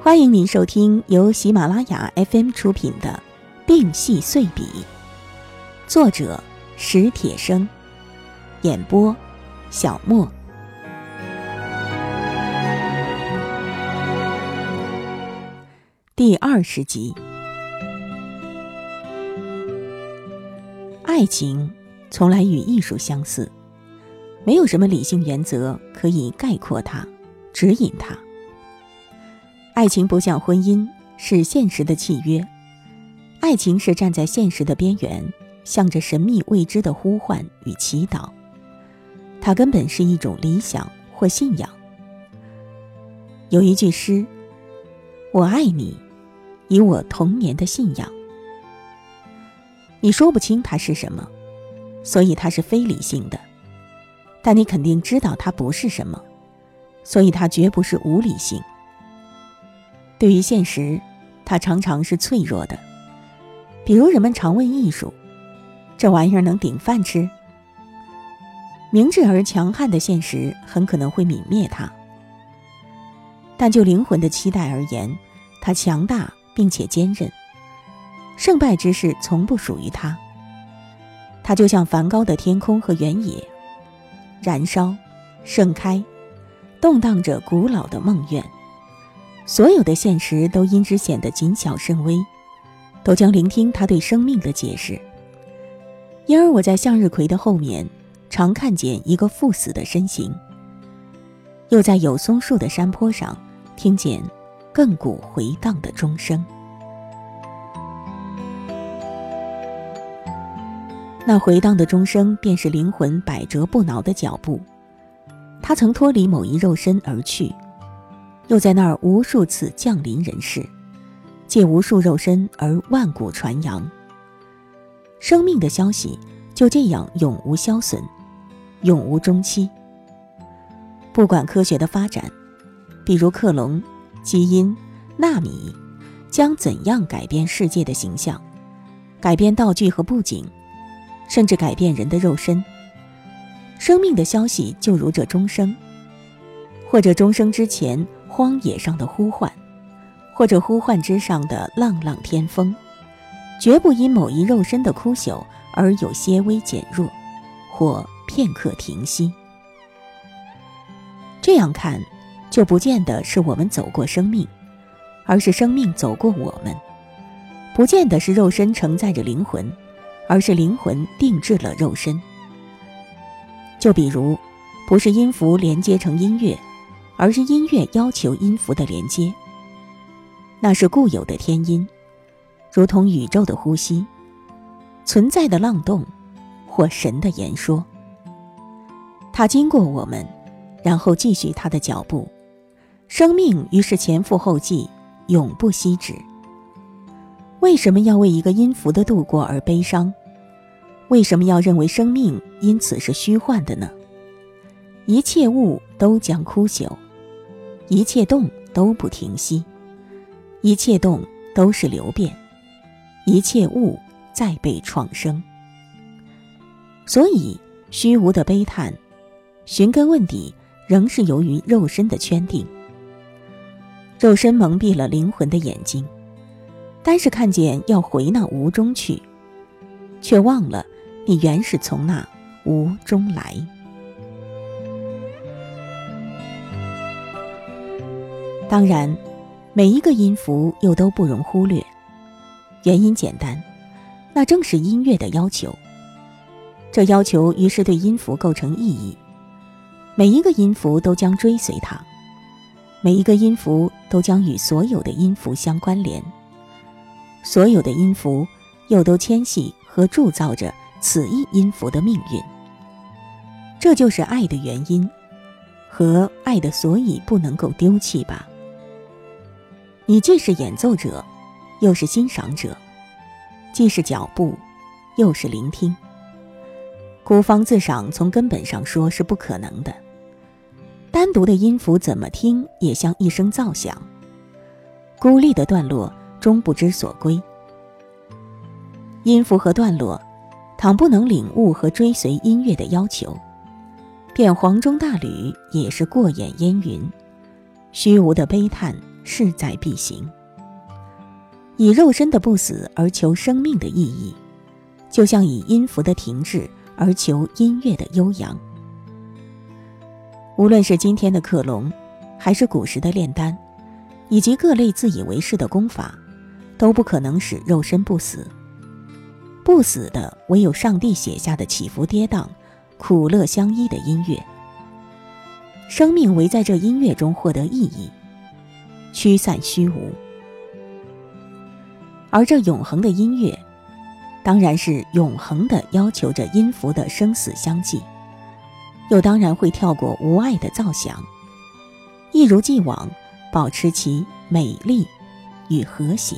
欢迎您收听由喜马拉雅 FM 出品的《病隙碎笔》，作者史铁生，演播小莫。第20集。爱情从来与艺术相似，没有什么理性原则可以概括它、指引它。爱情不像婚姻，是现实的契约。爱情是站在现实的边缘，向着神秘未知的呼唤与祈祷。它根本是一种理想或信仰。有一句诗：我爱你，以我童年的信仰。你说不清它是什么，所以它是非理性的，但你肯定知道它不是什么，所以它绝不是无理性。对于现实，它常常是脆弱的。比如人们常问艺术，这玩意儿能顶饭吃？明智而强悍的现实很可能会泯灭它。但就灵魂的期待而言，它强大并且坚韧，胜败之势从不属于它。它就像梵高的天空和原野，燃烧、盛开，动荡着古老的梦愿。所有的现实都因之显得谨小慎微，都将聆听他对生命的解释。因而我在向日葵的后面常看见一个赴死的身形，又在有松树的山坡上听见亘古回荡的钟声。那回荡的钟声便是灵魂百折不挠的脚步，它曾脱离某一肉身而去，又在那儿无数次降临人世，借无数肉身而万古传扬。生命的消息就这样永无消损，永无终期。不管科学的发展，比如克隆、基因、纳米，将怎样改变世界的形象，改变道具和布景，甚至改变人的肉身，生命的消息就如这钟声，或者钟声之前荒野上的呼唤，或者呼唤之上的浪浪天风，绝不因某一肉身的枯朽而有些微减弱，或片刻停息。这样看，就不见得是我们走过生命，而是生命走过我们；不见得是肉身承载着灵魂，而是灵魂定制了肉身。就比如，不是音符连接成音乐，而是音乐要求音符的连接，那是固有的天音，如同宇宙的呼吸，存在的浪动，或神的言说。它经过我们，然后继续它的脚步，生命于是前赴后继，永不息止。为什么要为一个音符的度过而悲伤？为什么要认为生命因此是虚幻的呢？一切物都将枯朽，一切动都不停息，一切动都是流变，一切物再被创生。所以虚无的悲叹，寻根问底，仍是由于肉身的圈定。肉身蒙蔽了灵魂的眼睛，单是看见要回那无中去，却忘了你原是从那无中来。当然，每一个音符又都不容忽略，原因简单，那正是音乐的要求。这要求于是对音符构成意义，每一个音符都将追随它，每一个音符都将与所有的音符相关联，所有的音符又都牵系和铸造着此一音符的命运。这就是爱的原因，和爱的所以不能够丢弃吧。你既是演奏者，又是欣赏者，既是脚步，又是聆听。孤芳自赏从根本上说是不可能的，单独的音符怎么听也像一声噪响，孤立的段落终不知所归。音符和段落倘不能领悟和追随音乐的要求，便黄钟大吕也是过眼烟云，虚无的悲叹势在必行。以肉身的不死而求生命的意义，就像以音符的停滞而求音乐的悠扬。无论是今天的克隆，还是古时的炼丹，以及各类自以为是的功法，都不可能使肉身不死。不死的唯有上帝写下的起伏跌宕、苦乐相依的音乐。生命唯在这音乐中获得意义，驱散虚无。而这永恒的音乐，当然是永恒地要求着音符的生死相继，又当然会跳过无碍的造响，一如既往保持其美丽与和谐。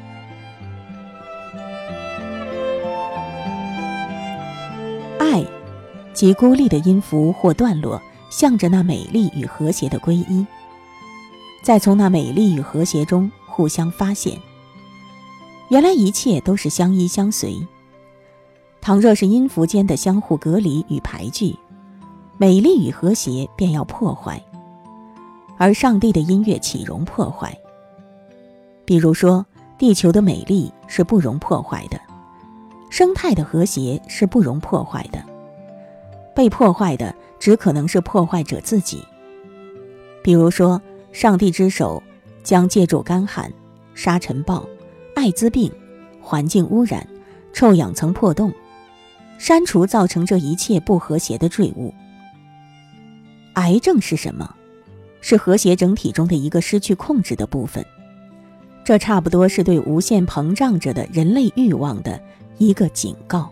爱，即孤立的音符或段落，向着那美丽与和谐的归一，再从那美丽与和谐中互相发现。原来一切都是相依相随，倘若是音符间的相互隔离与排拒，美丽与和谐便要破坏，而上帝的音乐岂容破坏？比如说，地球的美丽是不容破坏的，生态的和谐是不容破坏的，被破坏的只可能是破坏者自己。比如说，上帝之手将借助干旱、沙尘暴、艾滋病、环境污染、臭氧层破洞删除造成这一切不和谐的坠物。癌症是什么？是和谐整体中的一个失去控制的部分，这差不多是对无限膨胀着的人类欲望的一个警告。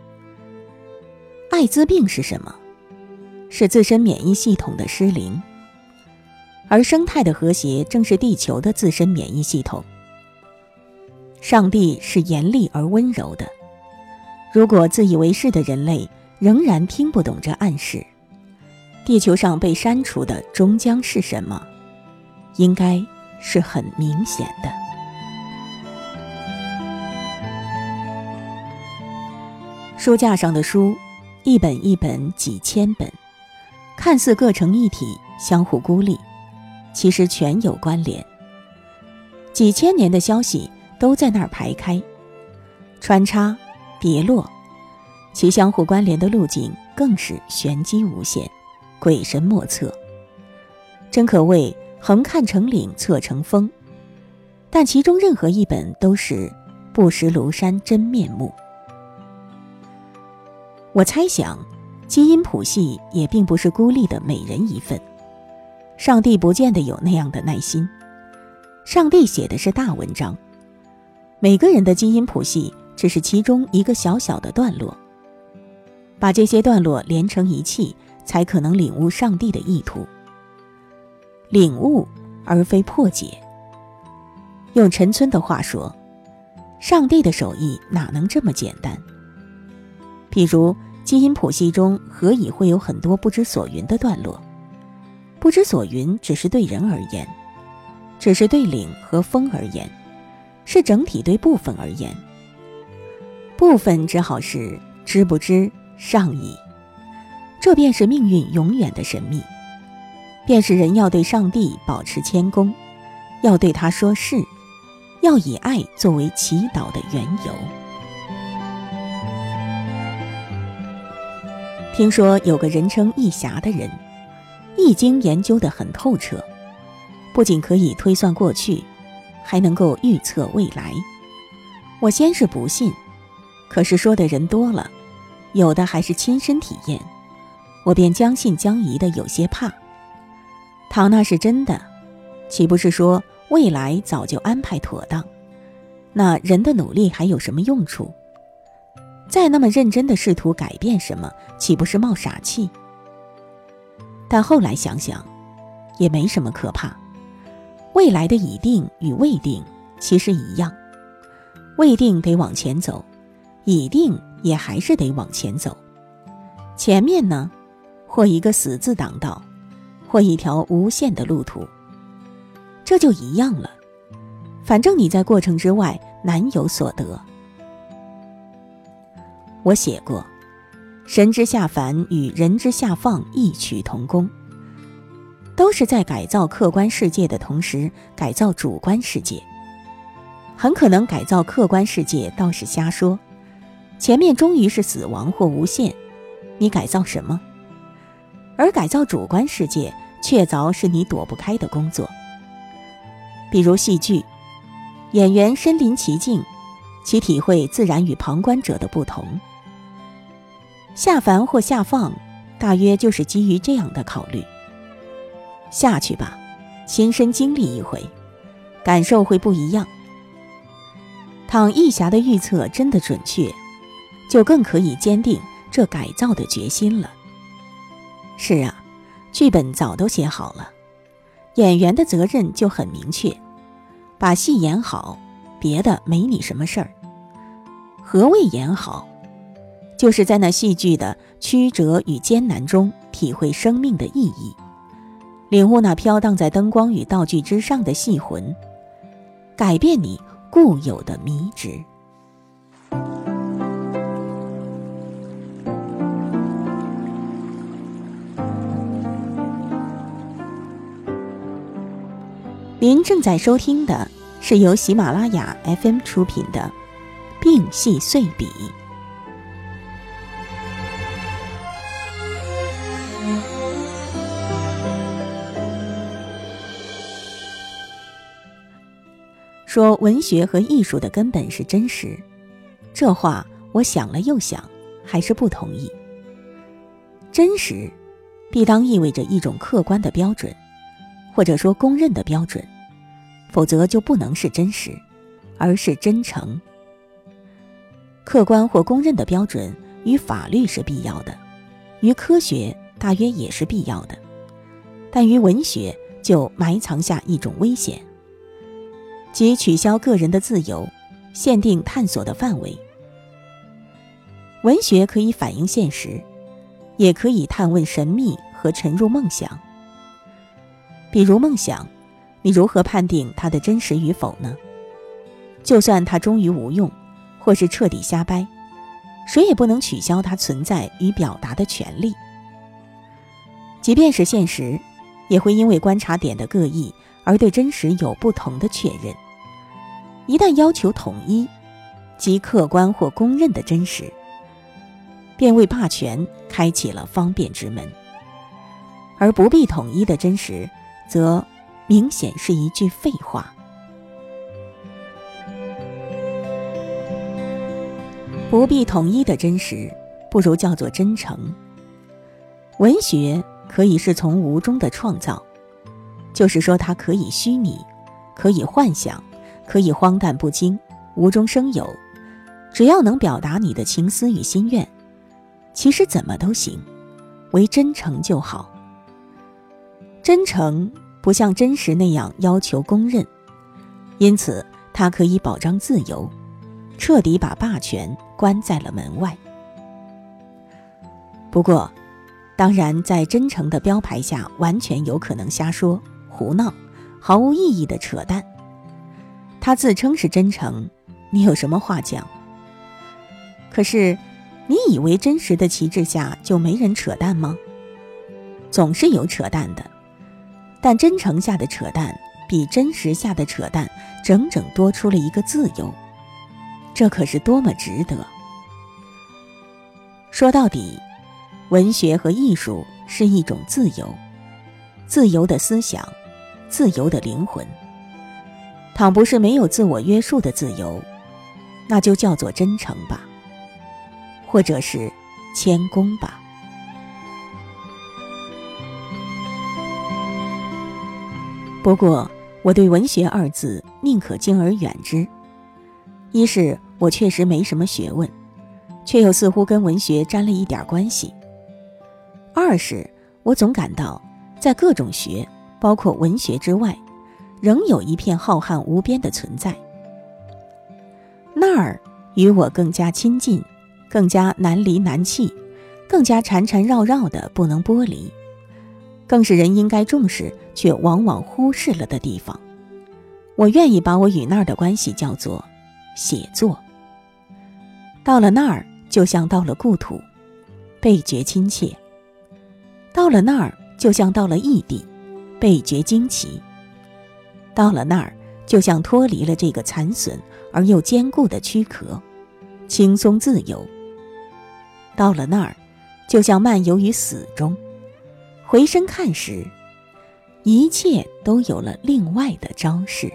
艾滋病是什么？是自身免疫系统的失灵，而生态的和谐正是地球的自身免疫系统。上帝是严厉而温柔的，如果自以为是的人类仍然听不懂这暗示，地球上被删除的终将是什么？应该是很明显的。书架上的书，一本一本几千本，看似各成一体，相互孤立，其实全有关联。几千年的消息都在那儿排开，穿插叠落，其相互关联的路径更是玄机无限，鬼神莫测，真可谓横看成岭侧成峰。但其中任何一本都是不识庐山真面目。我猜想，基因谱系也并不是孤立的每人一份，上帝不见得有那样的耐心。上帝写的是大文章，每个人的基因谱系只是其中一个小小的段落，把这些段落连成一气，才可能领悟上帝的意图。领悟而非破解。用陈村的话说，上帝的手艺哪能这么简单？譬如基因谱系中何以会有很多不知所云的段落？不知所云只是对人而言，只是对岭和风而言，是整体对部分而言。部分只好是知不知上矣。这便是命运永远的神秘，便是人要对上帝保持谦恭，要对他说是，要以爱作为祈祷的缘由。听说有个人称易侠的人，易经研究得很透彻，不仅可以推算过去，还能够预测未来。我先是不信，可是说的人多了，有的还是亲身体验，我便将信将疑的有些怕。倘那是真的，岂不是说未来早就安排妥当？那人的努力还有什么用处？再那么认真的试图改变什么，岂不是冒傻气？但后来想想，也没什么可怕。未来的已定与未定其实一样，未定得往前走，已定也还是得往前走。前面呢，或一个死字挡道，或一条无限的路途，这就一样了。反正你在过程之外难有所得。我写过，神之下凡与人之下放异曲同工。 都是在改造客观世界的同时改造主观世界。很可能改造客观世界倒是瞎说，前面终于是死亡或无限，你改造什么？而改造主观世界确凿是你躲不开的工作。比如戏剧，演员身临其境，其体会自然与旁观者的不同。下凡或下放，大约就是基于这样的考虑。下去吧，亲身经历一回，感受会不一样。倘义侠的预测真的准确，就更可以坚定这改造的决心了。是啊，剧本早都写好了，演员的责任就很明确，把戏演好，别的没你什么事儿。何谓演好？就是在那戏剧的曲折与艰难中体会生命的意义，领悟那飘荡在灯光与道具之上的戏魂，改变你固有的迷执。您正在收听的是由喜马拉雅 FM 出品的《病戏碎笔》。说文学和艺术的根本是真实，这话我想了又想，还是不同意。真实必当意味着一种客观的标准，或者说公认的标准，否则就不能是真实，而是真诚。客观或公认的标准与法律是必要的，于科学大约也是必要的，但于文学就埋藏下一种危险，即取消个人的自由，限定探索的范围。文学可以反映现实，也可以探问神秘和沉入梦想。比如梦想，你如何判定它的真实与否呢？就算它终于无用，或是彻底瞎掰，谁也不能取消它存在与表达的权利。即便是现实，也会因为观察点的各异而对真实有不同的确认。一旦要求统一，即客观或公认的真实，便为霸权开启了方便之门。而不必统一的真实，则明显是一句废话。不必统一的真实，不如叫做真诚。文学可以是从无中的创造，就是说它可以虚拟，可以幻想，可以荒诞不经，无中生有，只要能表达你的情思与心愿，其实怎么都行，唯真诚就好。真诚不像真实那样要求公认，因此它可以保障自由，彻底把霸权关在了门外。不过当然在真诚的标牌下，完全有可能瞎说胡闹，毫无意义的扯淡。他自称是真诚，你有什么话讲？可是你以为真实的旗帜下就没人扯淡吗？总是有扯淡的，但真诚下的扯淡比真实下的扯淡整整多出了一个自由，这可是多么值得。说到底，文学和艺术是一种自由，自由的思想，自由的灵魂。倘不是没有自我约束的自由，那就叫做真诚吧，或者是谦恭吧。不过我对文学二字宁可敬而远之。一是我确实没什么学问，却又似乎跟文学沾了一点关系。二是我总感到在各种学，包括文学之外，仍有一片浩瀚无边的存在。那儿与我更加亲近，更加难离难弃，更加缠缠绕绕的不能剥离，更是人应该重视却往往忽视了的地方。我愿意把我与那儿的关系叫做写作。到了那儿，就像到了故土，倍觉亲切；到了那儿，就像到了异地， 倍觉惊奇。到了那儿，就像脱离了这个残损而又坚固的躯壳，轻松自由。到了那儿，就像漫游于死中，回身看时，一切都有了另外的招式。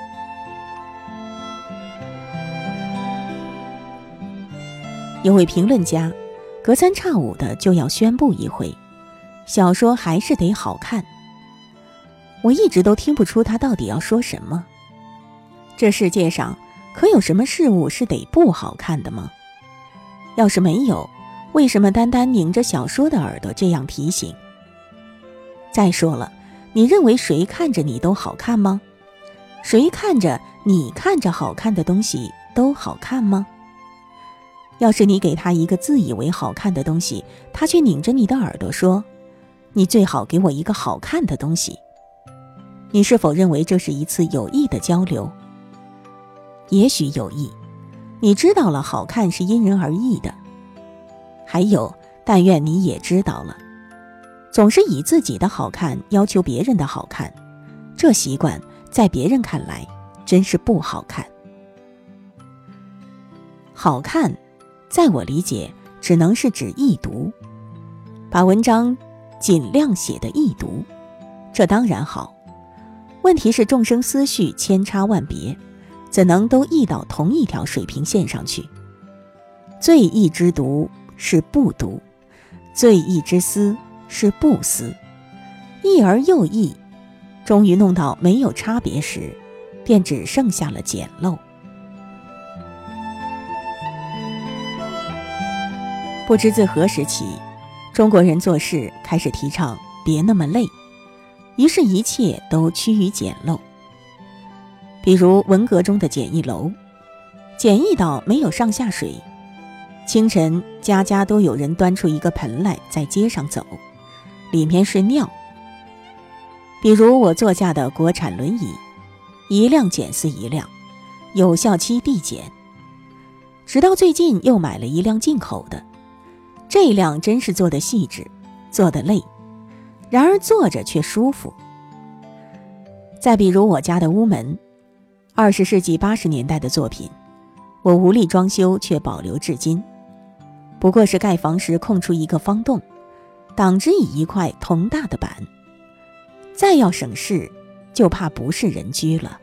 有位评论家隔三差五的就要宣布一回，小说还是得好看。我一直都听不出他到底要说什么。这世界上可有什么事物是得不好看的吗？要是没有，为什么单单拧着小说的耳朵这样提醒？再说了，你认为谁看着你都好看吗？谁看着你看着好看的东西都好看吗？要是你给他一个自以为好看的东西，他却拧着你的耳朵说，你最好给我一个好看的东西，你是否认为这是一次有益的交流？也许有益，你知道了好看是因人而异的。还有，但愿你也知道了，总是以自己的好看要求别人的好看，这习惯在别人看来真是不好看。好看在我理解只能是指易读，把文章尽量写得易读，这当然好。问题是众生思绪千差万别，怎能都易到同一条水平线上去？最易之读是不读，最易之思是不思，易而又易，终于弄到没有差别时，便只剩下了简陋。不知自何时起，中国人做事开始提倡别那么累，于是一切都趋于简陋。比如文革中的简易楼，简易到没有上下水，清晨家家都有人端出一个盆来在街上走，里面是尿。比如我座驾的国产轮椅，一辆减四一辆，有效期递减。直到最近又买了一辆进口的，这辆真是做得细致，做得累，然而坐着却舒服。再比如我家的屋门，20世纪80年代的作品，我无力装修却保留至今，不过是盖房时空出一个方洞，挡之以一块同大的板，再要省事就怕不是人居了。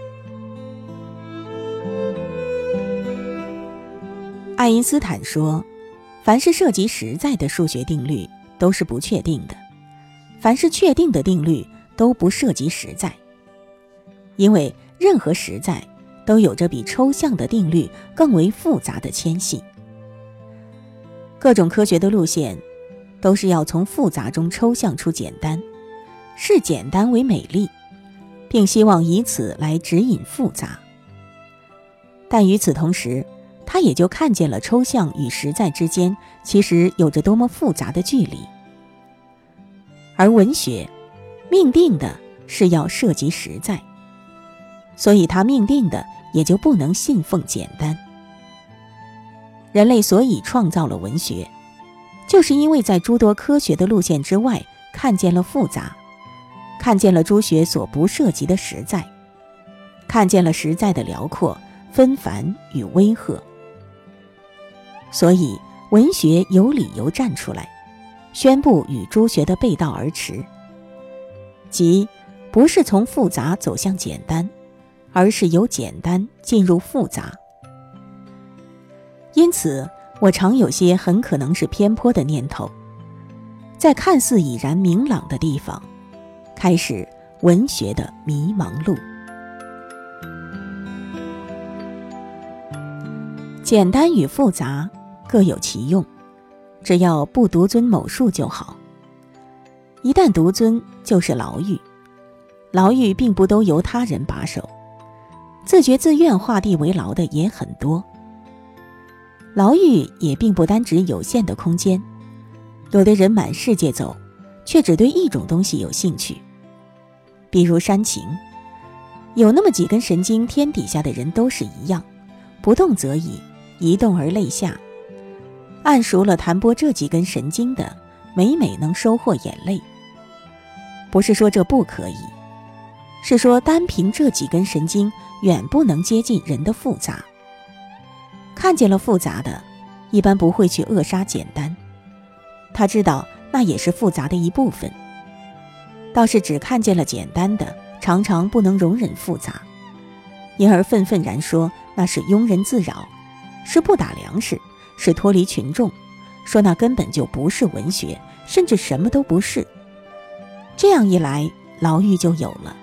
爱因斯坦说，凡是涉及实在的数学定律都是不确定的，凡是确定的定律都不涉及实在，因为任何实在都有着比抽象的定律更为复杂的牵系。各种科学的路线都是要从复杂中抽象出简单，视简单为美丽，并希望以此来指引复杂。但与此同时，他也就看见了抽象与实在之间其实有着多么复杂的距离。而文学命定的是要涉及实在，所以他命定的也就不能信奉简单。人类所以创造了文学，就是因为在诸多科学的路线之外看见了复杂，看见了诸学所不涉及的实在，看见了实在的辽阔、纷繁与威吓。所以文学有理由站出来，宣布与诸学的背道而驰，即不是从复杂走向简单，而是由简单进入复杂。因此我常有些很可能是偏颇的念头，在看似已然明朗的地方，开始文学的迷茫路。简单与复杂各有其用，只要不独尊某术就好。一旦独尊，就是牢狱。牢狱并不都由他人把守，自觉自愿画地为牢的也很多。牢狱也并不单指有限的空间，有的人满世界走，却只对一种东西有兴趣。比如煽情，有那么几根神经，天底下的人都是一样，不动则已，一动而泪下。按熟了弹拨这几根神经的，每每能收获眼泪。 不是说这不可以，是说单凭这几根神经远不能接近人的复杂。看见了复杂的，一般不会去扼杀简单，他知道那也是复杂的一部分。倒是只看见了简单的，常常不能容忍复杂，因而愤愤然说那是庸人自扰，是不打粮食，是脱离群众，说那根本就不是文学，甚至什么都不是。这样一来，牢狱就有了。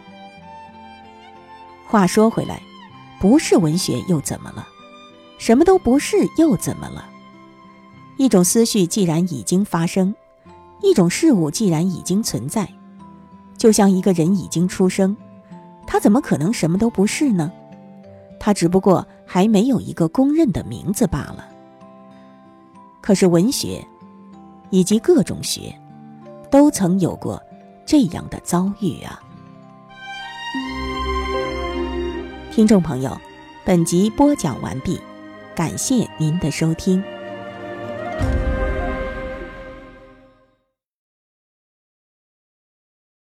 话说回来，不是文学又怎么了？什么都不是又怎么了？一种思绪既然已经发生，一种事物既然已经存在，就像一个人已经出生，他怎么可能什么都不是呢？他只不过还没有一个公认的名字罢了。可是文学以及各种学都曾有过这样的遭遇啊。听众朋友，本集播讲完毕，感谢您的收听。